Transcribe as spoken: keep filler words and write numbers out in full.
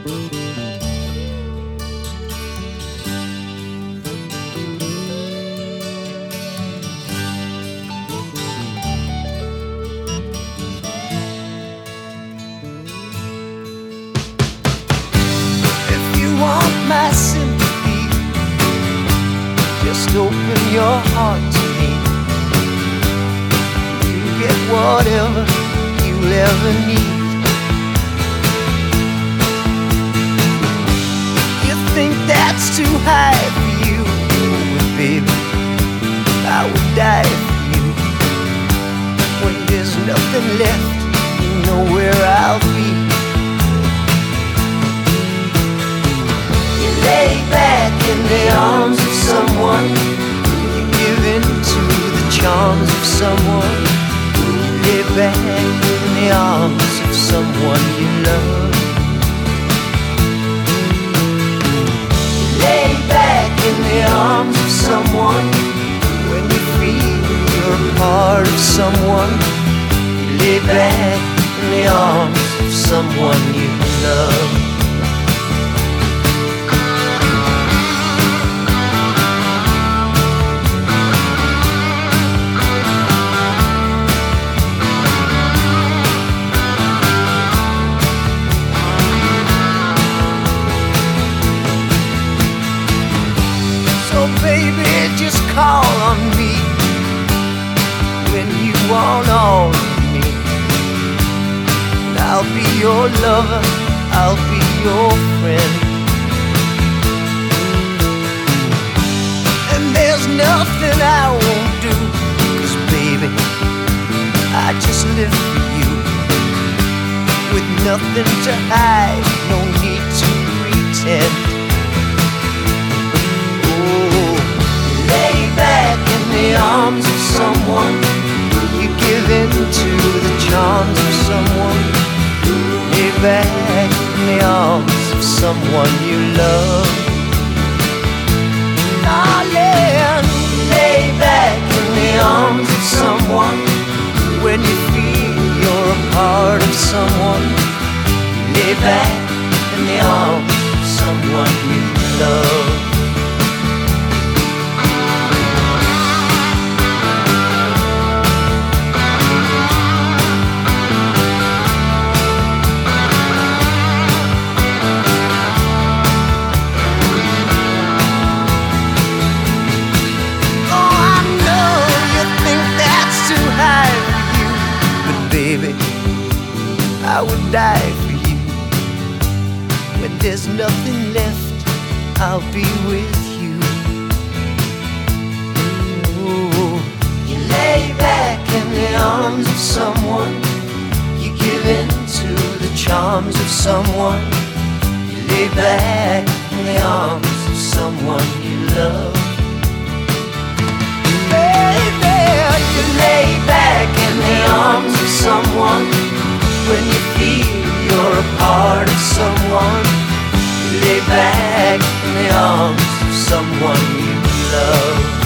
My sympathy, just open your heart to me. You get whatever you'll ever need. You think that's too high for you, but baby, I would die for you. When there's nothing left, you know where I'll be. Lay back in the arms of someone. You give in to the charms of someone. You lay back in the arms of someone you love. You lay back in the arms of someone. When you feel you're a part of someone, you lay back in the arms of someone you love. Baby, just call on me when you want all of me. And I'll be your lover, I'll be your friend. And there's nothing I won't do, 'cause baby, I just live for you. With nothing to hide, no need to pretend. Lay back in the arms of someone. You give in to the charms of someone. Lay back in the arms of someone you love. Darling, lay back in the arms of someone. When you feel you're a part of someone, lay back in the arms of someone you love. Baby, I would die for you. When there's nothing left, I'll be with you. Ooh. You lay back in the arms of someone. You give in to the charms of someone. You lay back in the arms of someone you love. Baby, you lay back in the arms of someone. When you feel you're a part of someone, you lay back in the arms of someone you love.